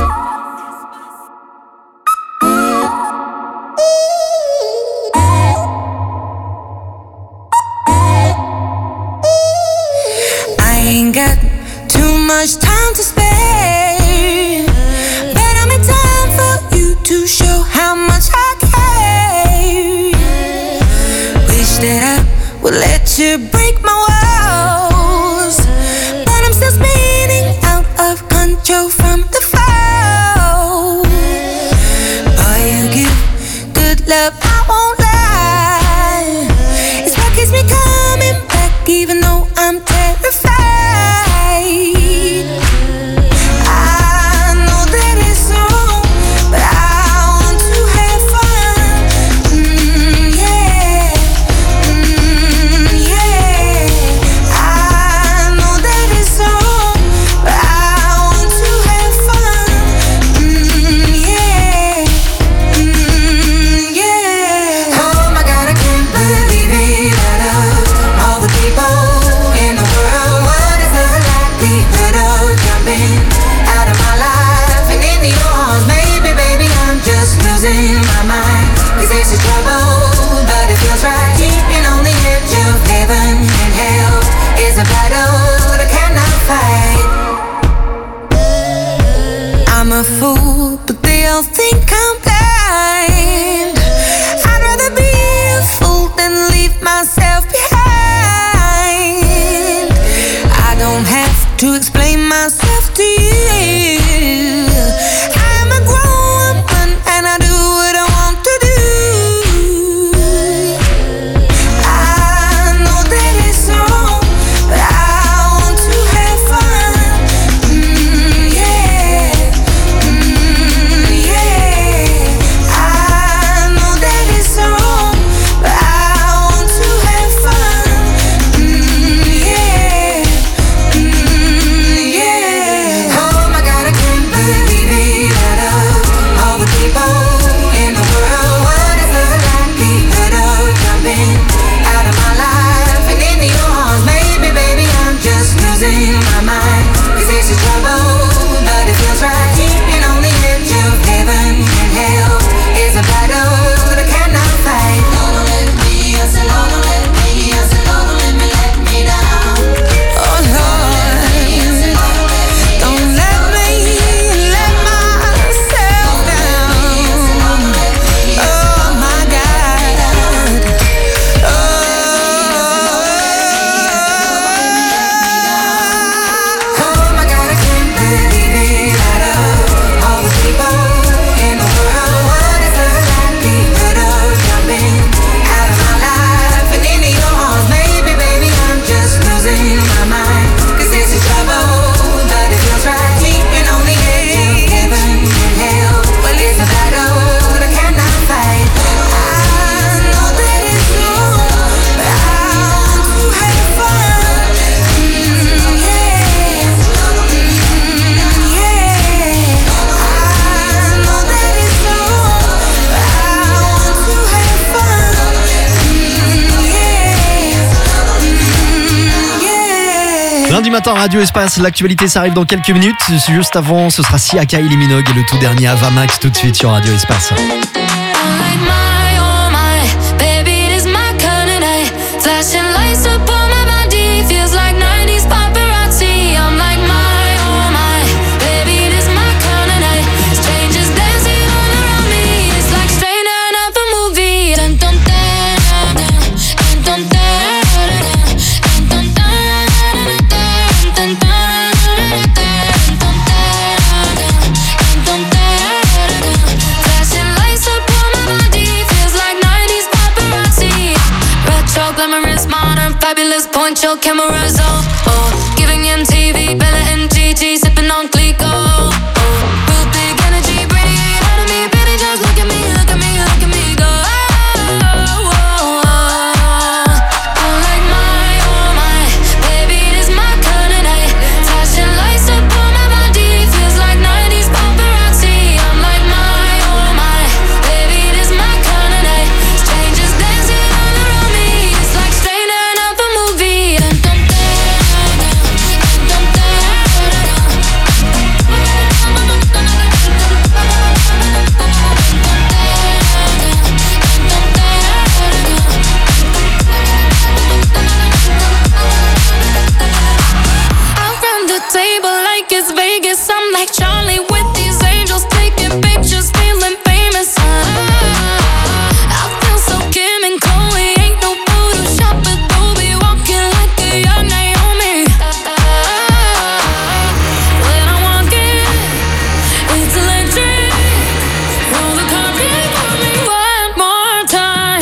I ain't got too much time to spare, but I'm in time for you to show how much I care. Wish that I would let you break my walls, but I'm still spinning out of control from the fall. Boy, you give good love, I won't lie. It's what keeps me coming back, even though I'm terrified. I know that it's wrong, but I want to have fun. Yeah, yeah. I know that it's wrong, but I want to have fun. Yeah, yeah. Oh my God, I can't believe it. Out of all the people in the world, what is the likelihood of jumping out of my life and into yours? Maybe, baby, I'm just losing my mind. 'Cause this is trouble, but it feels right. Keeping on the edge of heaven and hell is a battle that I cannot fight. I'm a fool, but they all think I'm blind. I'd rather be a fool than leave myself behind. I don't have to explain myself to you. I'm a grown woman and I do what I want to do. I know that it's wrong, but I want to have fun. Yeah, Lundi matin, Radio Espace, l'actualité, ça arrive dans quelques minutes. Juste avant, ce sera Siaka, Kylie Minogue et le tout dernier Ava Max tout de suite sur Radio Espace. Fabulous, point your cameras on. Oh, giving MTV, Bella and Gigi, sipping on Clico. Oh, real big energy, radiate out of me, baby, just look at me, look at me, look at me go. Oh, oh, oh. I'm like my, oh my, baby, it is my kind of night. Flashing lights up on my body, feels like 90s paparazzi. I'm like my, oh my, baby, it is my kind of night. Strangers dancing all around me, it's like straight out of a movie. Around the table like it's Vegas, I'm like Charlie with these angels, taking pictures, feeling famous. I feel so Kim and Chloe, ain't no Photoshop, but Adobe, walking like a young Naomi. When I walk in, it's electric. Roll the carpet for me one more time.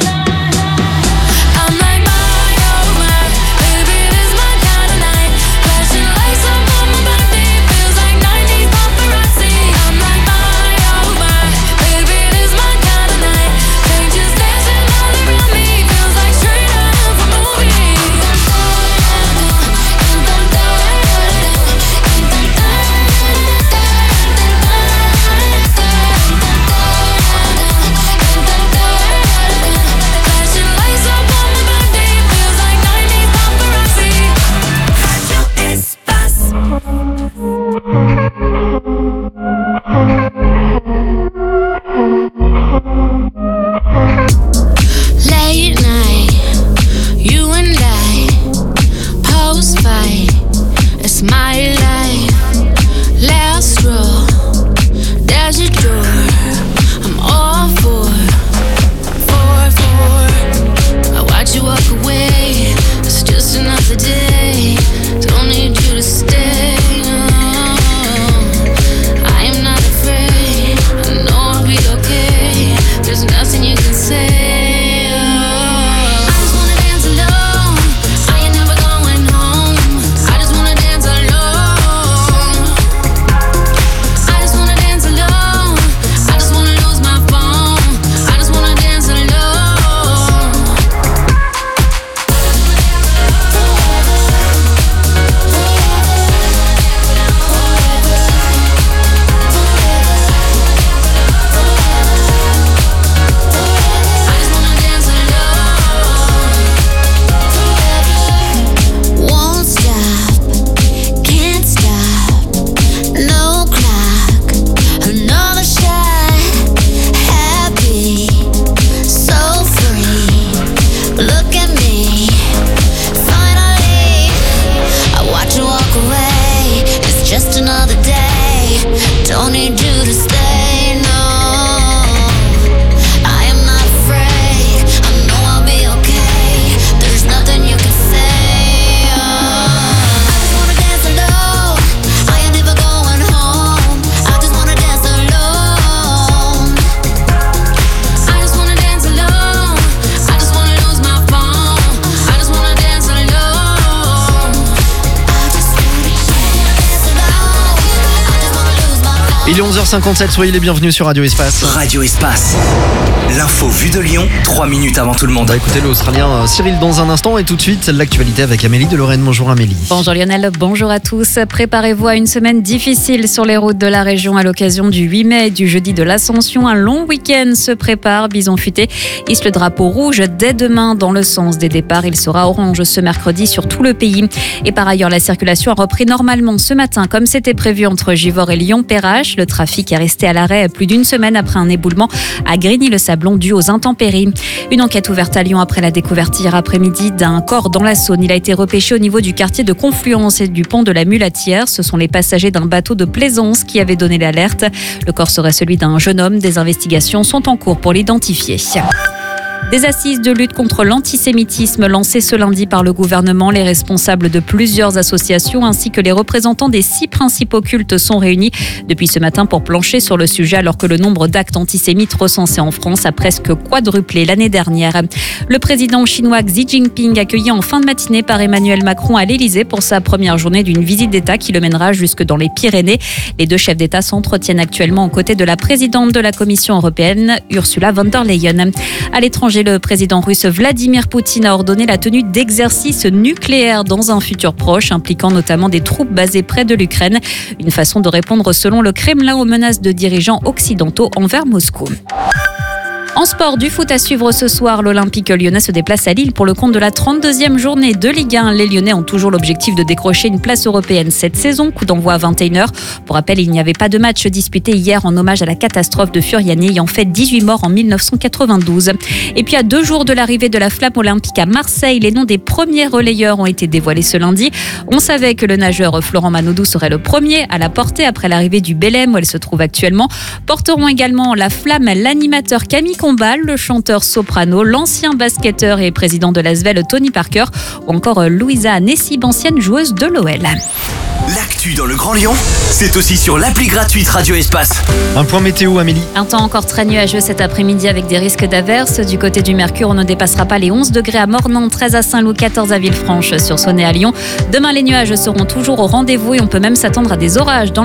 I'm like my, oh my, baby, this my kind of night. Flashing lights up on my body, feels like 90s paparazzi. I'm like my, oh my, baby, this my kind of night. Strangers dancing all around me, feels like straight out of a movie. Flashing lights up on my body, feels like 90s paparazzi. Radio Espace. Late night, you and I, post fight, it's my life. Last row, there's a door, I'm all for. I watch you walk away, it's just another day. Don't need you to stay. I am not afraid, I know I'll be okay. There's nothing you can say. I just wanna dance alone, I ain't never going home. I just wanna dance alone. I just wanna dance alone, I just wanna lose my phone. I just wanna dance alone. Won't stop, can't stop, no clock, another shot. Happy, so free. Look at me, finally. I watch you walk away. It's just another day. Don't need you to stay, no. I am not afraid, I know I'll be okay. There's nothing you can say. I just wanna dance alone, I ain't never going home. I just wanna dance alone. I just wanna dance alone, I just wanna lose my phone. I just wanna dance alone. I just wanna dance alone, I just wanna lose my phone. Il est 11h57, soyez les bienvenus sur Radio Espace. Radio Espace. L'info vue de Lyon, 3 minutes avant tout le monde. Écoutez l'Australien Cyril dans un instant et tout de suite l'actualité avec Amélie de Lorraine. Bonjour Amélie. Bonjour Lionel, bonjour à tous. Préparez-vous à une semaine difficile sur les routes de la région à l'occasion du 8 mai et du jeudi de l'Ascension. Un long week-end se prépare. Bison Futé hisse le drapeau rouge dès demain dans le sens des départs. Il sera orange ce mercredi sur tout le pays. Et par ailleurs, la circulation a repris normalement ce matin comme c'était prévu entre Givors et Lyon-Perrache. Le trafic est resté à l'arrêt plus d'une semaine après un éboulement à Grigny-le-Sablon dû aux intempéries. Une enquête ouverte à Lyon après la découverte hier après-midi d'un corps dans la Saône. Il a été repêché au niveau du quartier de Confluence et du pont de la Mulatière. Ce sont les passagers d'un bateau de plaisance qui avaient donné l'alerte. Le corps serait celui d'un jeune homme. Des investigations sont en cours pour l'identifier. Des assises de lutte contre l'antisémitisme lancées ce lundi par le gouvernement. Les responsables de plusieurs associations ainsi que les représentants des 6 principaux cultes sont réunis depuis ce matin pour plancher sur le sujet alors que le nombre d'actes antisémites recensés en France a presque quadruplé l'année dernière. Le président chinois Xi Jinping accueilli en fin de matinée par Emmanuel Macron à l'Elysée pour sa première journée d'une visite d'État qui le mènera jusque dans les Pyrénées. Les deux chefs d'État s'entretiennent actuellement aux côtés de la présidente de la Commission européenne, Ursula von der Leyen. À l'étranger, le président russe Vladimir Poutine a ordonné la tenue d'exercices nucléaires dans un futur proche, impliquant notamment des troupes basées près de l'Ukraine. Une façon de répondre selon le Kremlin aux menaces de dirigeants occidentaux envers Moscou. En sport, du foot à suivre ce soir. L'Olympique lyonnais se déplace à Lille pour le compte de la 32e journée de Ligue 1. Les Lyonnais ont toujours l'objectif de décrocher une place européenne cette saison. Coup d'envoi à 21h. Pour rappel, il n'y avait pas de match disputé hier en hommage à la catastrophe de Furiani ayant fait 18 morts en 1992. Et puis à 2 jours de l'arrivée de la flamme olympique à Marseille, les noms des premiers relayeurs ont été dévoilés ce lundi. On savait que le nageur Florent Manodou serait le premier à la porter après l'arrivée du Belém où elle se trouve actuellement. Porteront également la flamme l'animateur Camille Combal, le chanteur soprano, l'ancien basketteur et président de l'ASVEL Tony Parker ou encore Louisa Nessib, ancienne joueuse de l'OL. L'actu dans le Grand Lyon, c'est aussi sur l'appli gratuite Radio Espace. Un point météo, Amélie. Un temps encore très nuageux cet après-midi avec des risques d'averses. Du côté du Mercure, on ne dépassera pas les 11 degrés à Mornan, 13 à Saint-Loup, 14 à Villefranche sur Saône et à Lyon. Demain, les nuages seront toujours au rendez-vous et on peut même s'attendre à des orages dans